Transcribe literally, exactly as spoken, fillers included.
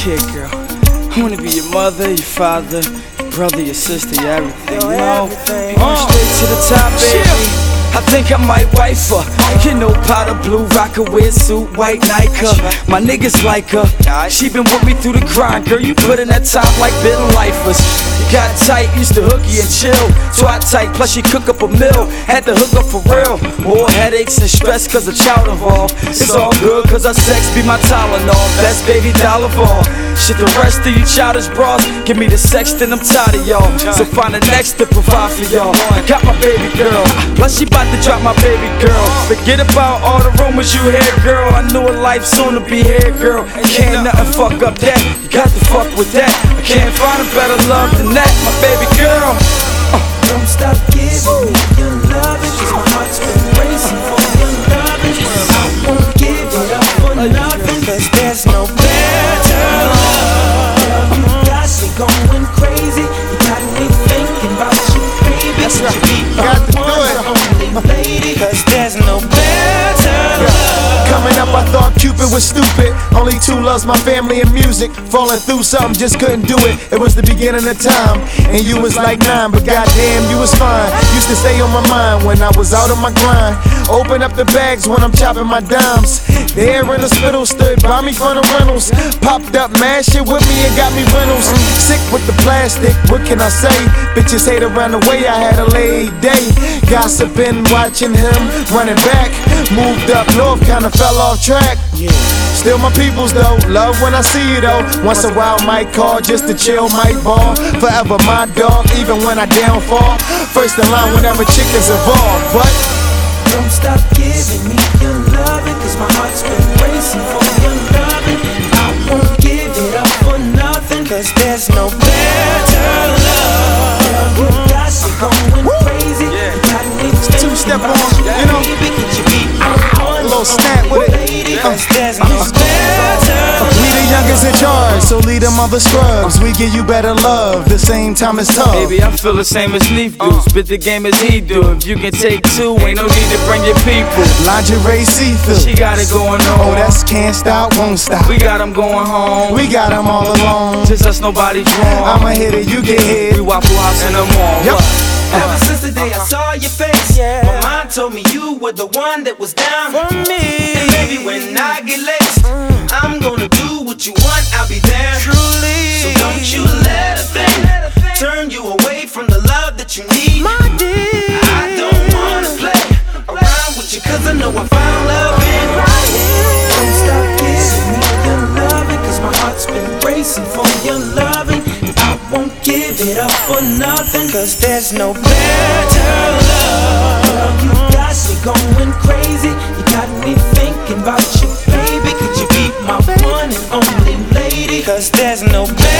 kid, girl. I wanna be your mother, your father, your brother, your sister, your everything, you know? Going straight to the top, baby. I think I might wife her. You know, powder blue, rocker, wear suit, white Nike. My niggas like her. She been with me through the grind, girl. You put in that time like been lifers. Got tight, used to hooky and chill. Twat tight, plus she cook up a meal. Had to hook up for real. More headaches and stress cause of child involved. It's all good cause her sex be my Tylenol. Best baby dollar of all. Shit, the rest of you childish bras, give me the sex, then I'm tired of y'all. So find the next to provide for y'all. Got my baby girl, plus she bout to drop my baby girl. Forget about all the rumors you hear, girl. I knew a life soon to be here, girl. Can't nothing fuck up that, you got to fuck with that. I can't find a better love than that, my baby girl. uh. Don't stop giving me your loving, cause my heart's been racing for your loving. I won't give it up for nothing, cause there's no better love. You got me going crazy, you got me thinking about you, baby. That's right. You be Got to the do it. only lady, cause there's no better love. Coming up, I thought Cupid was stupid. Only two loves, my family and music. Falling through something, just couldn't do it. It was the beginning of time, and you was like nine, but goddamn, you was fine. Used to stay on my mind when I was out on my grind. Open up the bags when I'm chopping my dimes. There in the spittle stood by me from the rentals. Popped up mad shit with me and got me rentals. Sick with the plastic, what can I say? Bitches hate around the way I had a late day. Gossiping, watching him running back. Moved up north, kinda fell off track. Still my peoples though, love when I see you though. Once a while might call just to chill, might ball. Forever my dog, even when I downfall. First in line whenever chickens involved, but don't stop giving me your loving, cause my heart's been racing for your loving. I won't give it up for nothing, cause there's no better love. You got me going crazy, you got me two step on, you know, baby, could you be my one, a little snap with it. cause there's no better love. We the youngest in charge, so lead them other scrubs. We give you better love, the same time as tough. Baby, I feel the same as Neef do. Spit the game as he do. If you can take two, ain't no need to bring your people. Lingerie see-through, She got it going on. oh that's can't stop, won't stop. We got them going home. We got them all alone. Just us, nobody wrong. I'ma hit it, you get hit. We Waffle House in the mall. Yep. Ever since the day I saw your face, my mind told me you were the one that was down for me. And baby, when I get laced, I'm gonna do what you want, I'll be there. Truly. So don't you let a thing turn you away from the love that you need. My dear, I don't wanna play around with you, cause I know I found love in right here. Don't stop giving me your loving, cause my heart's been racing for your loving. I won't give it up for nothing, cause there's no better love. You got me going crazy, you got me thinking about you, baby. Could you be my one and only lady, cause there's no better